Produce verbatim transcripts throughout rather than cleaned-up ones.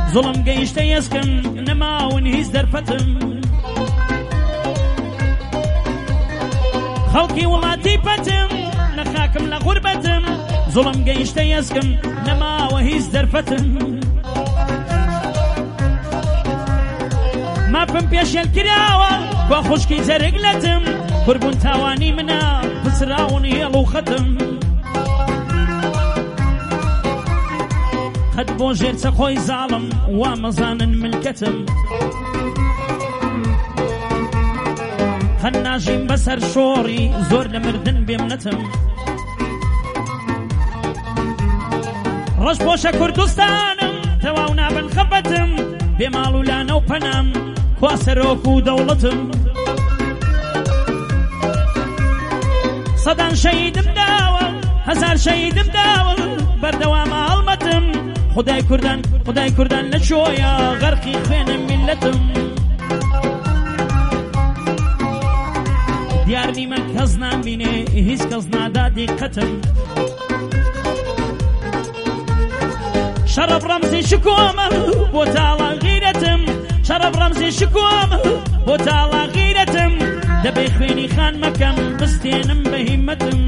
زوڵم گەیشتە ئێسکم نەماون هیچ دەرفەتم خەڵکی وڵاتی پەتم لە خاکم لە غوربەتم زوڵم گەیشتە ئێسکم نەماوە هیچ دەرفەتم ماپم پێشێل کراوە با خوشکی جەرگ لەتم قوربون تاوانی منە پسراون هێڵ و خەتم قەت بۆ ژێر چەخۆی زاڵم وا مەزانن ملکەتم هەر ناژیم بەسەر شۆڕی زۆر لە مردن بێمنەتم ڕەش بۆشە کوردستانم تەواو نابن خەبەتم بێماڵ و لانە و پەنام خوا سەرۆک و دەوڵەتم سەدان شەیدم داوە هەزار شەیدم داوە بەردەوامە هەڵمەتم خدای کوردان خدای کوردان لە چۆیە غەرقی خوێنە میلەتم دیار نیمە کەس نامبینێ هیچ کەس نادا دیقەتم شەرەف ڕەمزی شکۆمە بۆ تاڵە غیرەتم شەرەف ڕەمزی شکۆمە بۆ تاڵە غیرەتم دەبێ خوێنی خان مەکەم بستێنم بە هیمەتم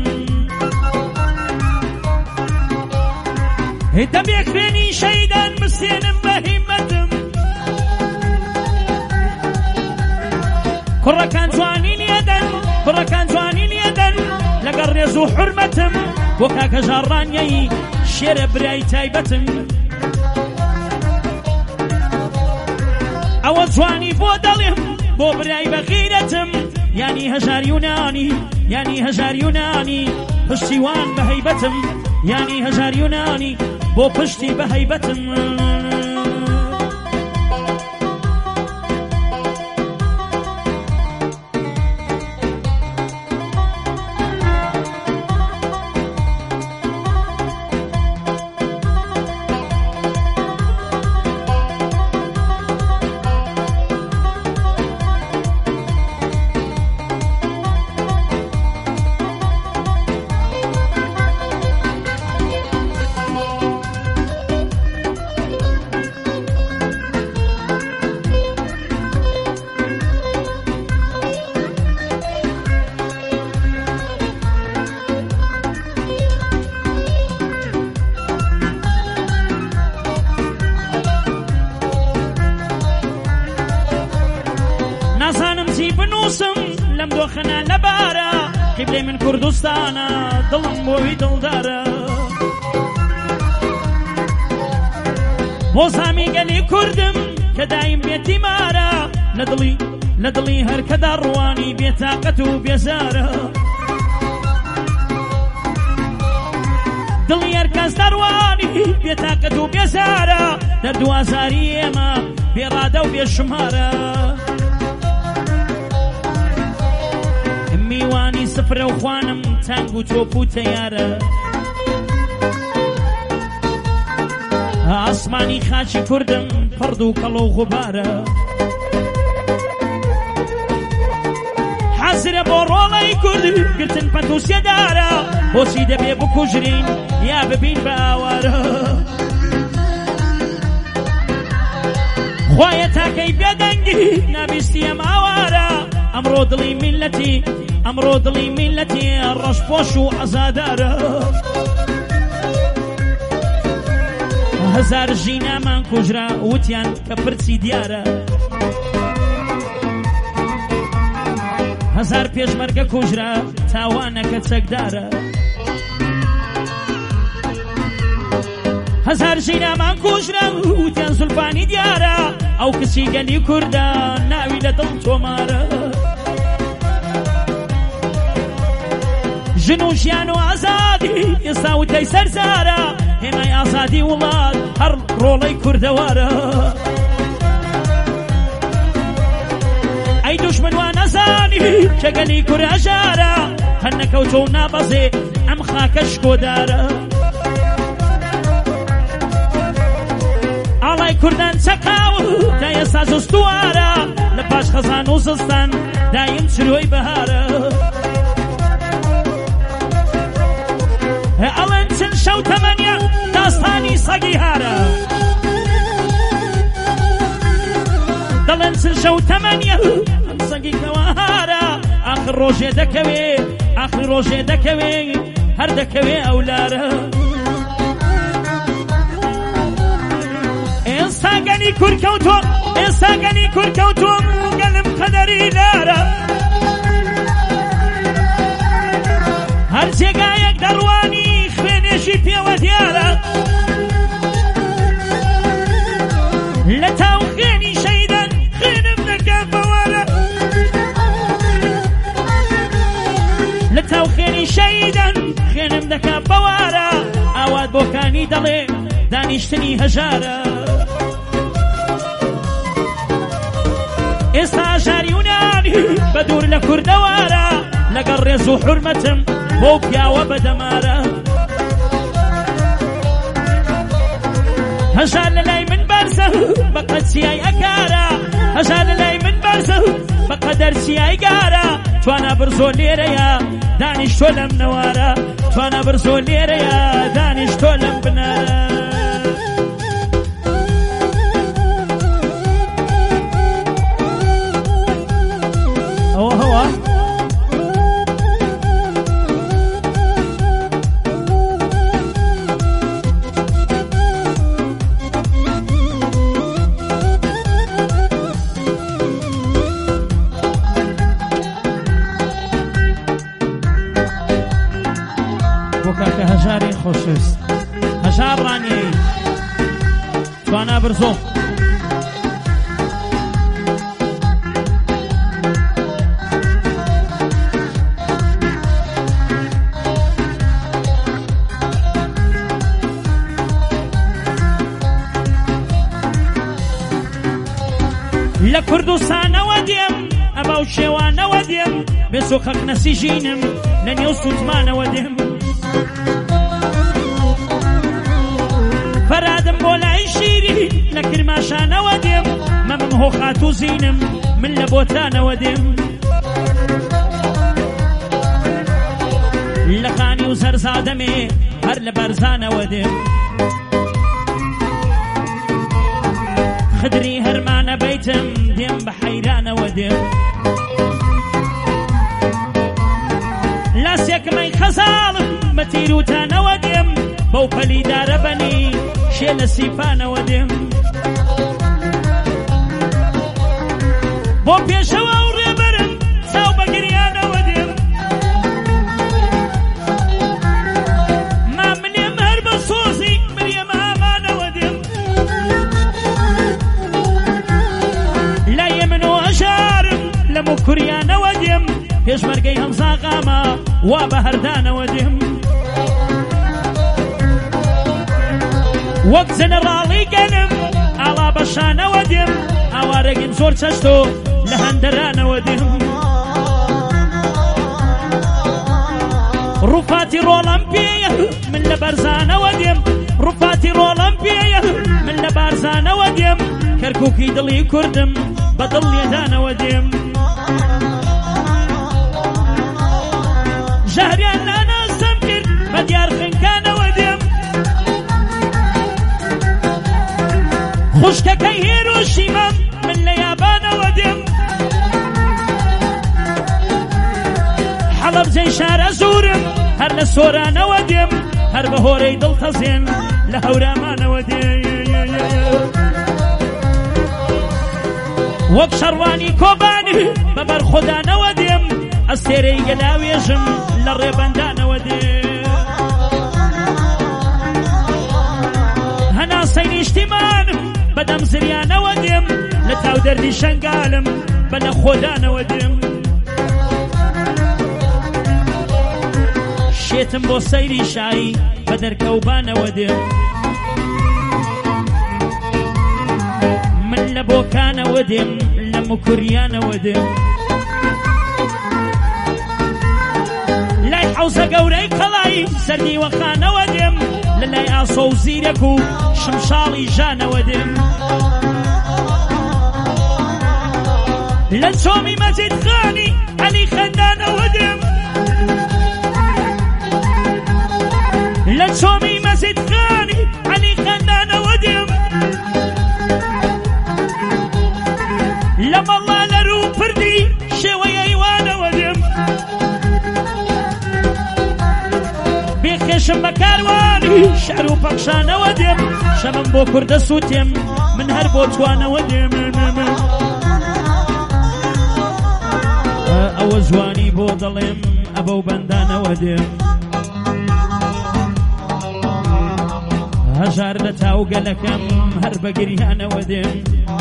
دەبێ خوێنی شەیدان بستێنم بە هیمەتم کوڕەکان جوانی لێدەن کوڕەکان جوانی لێدەن لەگەڵ ڕێز و حورمەتم بۆ کاکە ژاڕانیەی شێرە برای تایبەتم ئەوە جوانی بۆ دەڵێم بۆ برای بەغیرەتم یانی هەژار یونانی یانی هەژار یونانی پشتیوان بە هەیبەتم یانی هەژار یونانی بۆ پشتی بە هەیبەتم لەم دۆخەنە لەبارە قیبلەی من کوردستانە دڵم بۆی دڵدارە بۆ زامی گەلی کوردم کە دایم بێتی مارە لە دڵی لە دڵی هەر کەدا ڕوانی بێتاقەت و بێزارە دڵی هەر کەس دەڕوانی بێتاقەت و بێزارە دەردوازاری ئێمە بێڕادە و بێشمارە میوانی سفرە و خوانم تانگ و تۆپ و تەیارە ئاسمانی خاچی کوردم پڕد و کەڵ و غوبارە حەزرە بۆ ڕۆڵەی کورد گرتن پەت و سێدارە بۆچی دەبێ بکوژرین یا ببین بە ئاوارە خوایە تاکەی بێدەنگی نابیستی ئەم ئاوارە ئەمڕۆ دڵی میلەتی ئەمڕۆ دڵی میلەتی ڕەشپۆش و ئەزادارە هەزار ژینامان کوژرا وتیان کە پرچی دیارە هەزار پێشمەرگە کوژرا تاوانەکە چەکدارە هەزار ژینامان کوژرا وتیان زولفانی دیارە ئەو کچی گەلی کووردە ناوی لە دڵ تۆمارە ژن و ژیان و ئازادی ئێستا وتەی سەرزارە هێمای ئازادی وڵات هەر ڕۆڵەی کوردەوارە ئەی دوژمن وا نەزانی کە گەلی کوور هەژارە هەر نەکەوتۆ و نابەزێ ئەم خاکە شکۆدارە ئاڵای کوردان چەقاو تا ئێستا جستووارە لە پاش خەزان و زستان دایم چرۆی بەهارە ئەڵێن چن شەو تەمەنیە داستانی سەگی هارە بەسن شەو تەمەنیە ئەم سەنگی کەوارە ئاخر ڕۆژێ دەکەوێ ئاخر ڕۆژێ دەکەوێ هەر دەکەوێ ئەولارە ئێستا گەنی کورکەوتۆم ئێستا گەنی کورکەوتۆم گەلم قەدەری لارە هەر جێگایەک دەڕوانی خوێنێژی پێوە دیارە لە تاو خوێنی شەیدان خوێنم دەکا بەوارە لە تاو خوێنی شەیدان خوێنم دەکا بەوارە ئاوات بۆکانی دەڵێ دانیشتنی هەژارە ئێستا ژاری و نانی بە دوور لە کوردەوارە لەگەڵ ڕێز و حورمەتم بۆ پیاوە بەدەمارە هەژار لە لای من بەرزە بە قەچیای ئەکارە هەژار لە لای من بەرزە بە قەدەر چیای گارە توانە برزۆ لێرەیە دانیشتۆ لەم نەوارە توانە برزۆ لێرەیە دانیشتۆ لەم بنارە ئەوە هەوە کاکە هەژاری خۆشویست هەژار ڕانیەی توانە برزۆ لە کوردستانەوە دێم ئەبا و شێوانەوە دێم بێسۆخەق نەسیژینم لە نێو سوتمانەوە دێم فەرادم بۆ لای شیری لە کرماشانەوە دێم مەمم هۆخات و زینم من لە بۆتانەوە دێم لە خانی و سەرزادەمێ هەر لە بەرزانەوە دێم خدری هەرمانە بەیتم دێم بە حەیرانەوە دێم لاسێکمەی خەزاڵم بە تیروتانەوە دێم بەو پەلیدارە بەنی شێ لە سیفانەوە دێم بۆ پێشەوە و ڕێبەرم چاو بە گریانەوە دێم ما منێم هەر بە سۆزی مریەمە ئامانەوە دێم لایە من و هەژارم لە موکوریانەوە دێم پێشمەرگەی هەمزاغامە وا بە هەردانەوە دێم وەک جەنەڕاڵی گەنم ئاڵا بەشانەوە دێم ئاوارەگیم زۆر چەشتۆ لە هەندەرانەوە دێم ڕووفاتی ڕۆڵەم پێیە من لە بەرزانەوە دێم ڕووفاتی ڕۆڵەم پێیە من لە بارزانەوە دێم کەرکووکی دڵی کوردم بە دڵ لێدانەوە دێم ژەهریان ناناسەم کرد بە دیار خنکانەوە دێم خوشکەکەی هێرۆشیمام من لە یابانەوە دێم حەڵەبجەی شارە زورم هەر لە سۆرانەوە دێم هەر بە هۆرەی دڵتەزێن لە هەورامانەوە دێم وەک شەڕوانی کۆبانی بە بەرخۆدانەوە دێم ئەستێرەی گەلاوێژم لە ڕێبەندانەوە دێم هەناسەی نیشتیمانم بەدەم زریانەوە دێم لە تاو دەردی شەنگالم بە لە خۆدانەوە دێم شێتم بۆ سەیری شایی بە دەرکەوبانەوە دێم من لە بۆکانەوە دێم لە مکوریانەوە دێم لای حەوزە گەورەی کەڵایی سەردی وەخانەوە دێم لە لای ئاسۆ و زیرەک و شمشاڵی ژانەوە دێم لە چۆمی مەجید خانی عەلی خەندانەوە دێم لە چۆمی مەجید خانی عەلی خەندانەوە دێم لە پەخشانە ودێم شەمم بۆ کوردە سووتێم من هەر بۆ توانەوە دێم ئەوە جوانی بۆ دەڵێم ئەبە و بەندانەوە دێم هەژار لە تاو گەلەکەم هەر بە گریانەوە دێم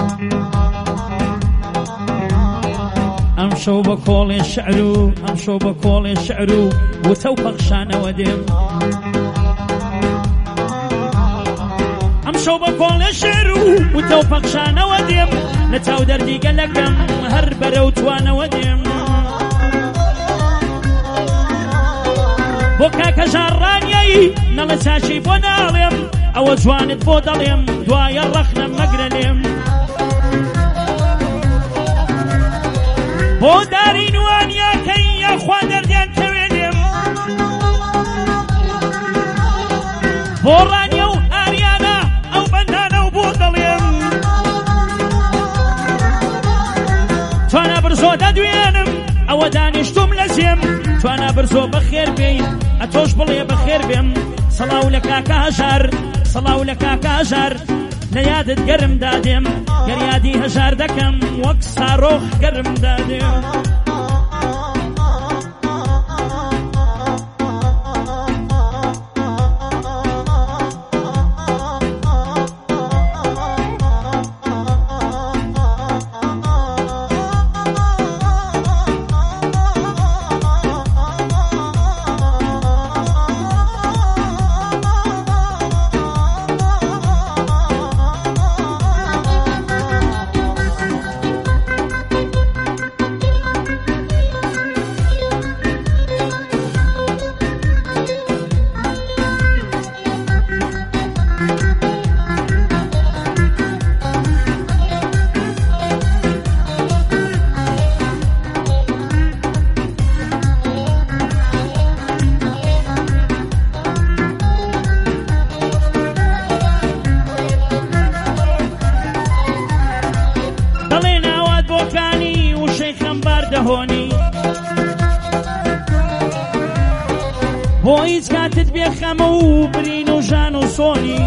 ئەم شەو بە کۆڵێ شعر و ئەم شەو بە کۆڵێ شعر و وتە و پەخشانەوە دێم ئەم شەو بە کۆڵێ شعر و وتە و پەخشانەوە دێم لە تاو دەردی گەلەکەم هەر بەرە و توانەوە دێم بۆ کاکە ژاڕانیایی نەڵە چاچی بۆ ناڵێم ئەوە جوانت بۆ دەڵێم دوایە ڕەخنەم مەگرە لێم بۆ داری نوانیاکەی یاخوا دەردیان کەوێ لێم بۆ ڕانیە و ئاریانە ئەو بەندانە و بۆ دەڵێم توانە برزۆ دەدوێنم ئەوە دانیشتوم لە زێم توانە برزۆ بەخێر بێین ئەتۆش بڵێ بەخێر بێم سەڵاو لە کاکە هەژار سەڵاو لە کاکە هەژار لە یادت گەرم دادێم گەریادی هەژار دەکەم وەک سارۆخ گەرم دادێم بۆ هیچ کاتت بێخەمە و برین و ژان و سۆنی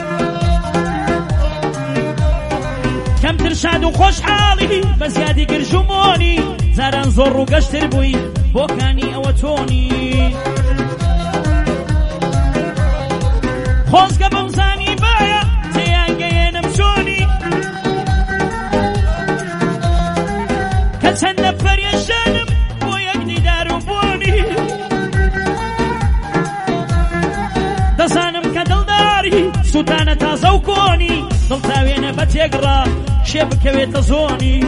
کەمتر شاد و خۆشحاڵی بە زیادی گرژ و مۆنی زاران زۆر ڕووگەشتر بووی بۆکانی ئەوە تۆنی خۆزگە بەوزانی باە تێیانگەیێنم چۆنی کە چەندە فەریەشانم بۆ یەک دیدار و بۆنی دەزانم کە دڵداری سووتانە تازە و کۆنی دڵتاوێنە بە تێگڕا شێ بکەوێتە زۆنی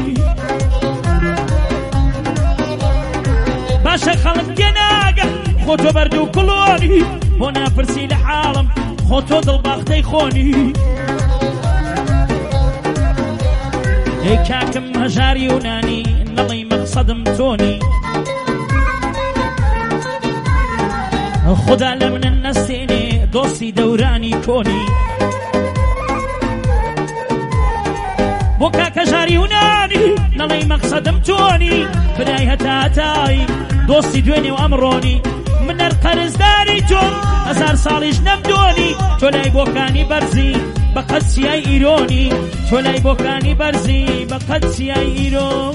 باشە خەڵک تێناگە خۆ تۆ بەرد و کڵۆنی بۆ ناپرسی لە حاڵم خۆ تۆ دڵباختەی خۆنی ئەی کاکم هەژاری و نانی نەڵی مەقسەدم تۆنی خدا لە منە نەستێنێ دۆستی دەورانی کۆنی بۆ کاکە ژاری و نانی نەڵی مەقسەدم تۆنی برای هەتا هەتایی دۆستی دوێنێ و ئەمڕۆنی من هەر قەرزداری تۆم هەزار ساڵیش نەمدۆنی تۆ لای بۆکانی بەرزی بە قەت سیای ئیرۆنی تۆ لای بۆکانی بەرزی بە قەت سیای ئیرۆن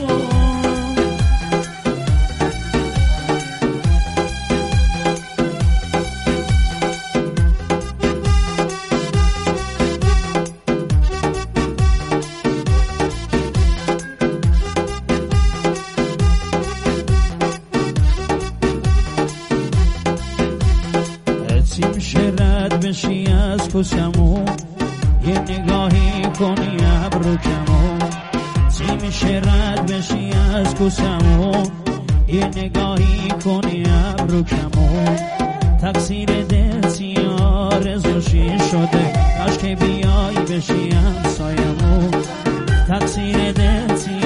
بشی از کسمو یه نگاهی کنی ابروکمو چی میشه رد بشی از کسمو یه نگاهی کنی ابروکمو تقصیر دل سیار زوشی شده کاش که بیای بشی همسایمو تقصیر دل سیار